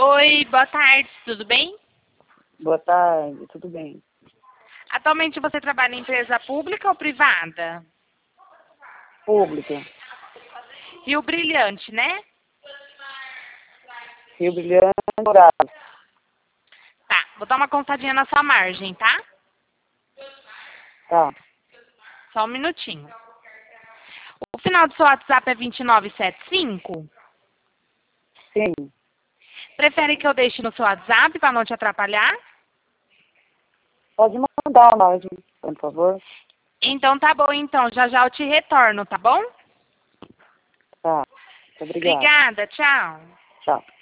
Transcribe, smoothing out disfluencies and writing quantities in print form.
Oi, boa tarde, tudo bem? Boa tarde, tudo bem? Atualmente você trabalha em empresa pública ou privada? Pública, Rio Brilhante, né? Rio Brilhante, Dourado. Tá, vou dar uma contadinha na sua margem, tá? Tá, Só um minutinho. O final do seu WhatsApp é 2975? sim. Prefere que eu deixe no seu WhatsApp para não te atrapalhar? Pode mandar a margem, por favor. Então tá bom, então. Já já eu te retorno, tá bom? Tá, muito obrigado. Obrigada, tchau. Tchau.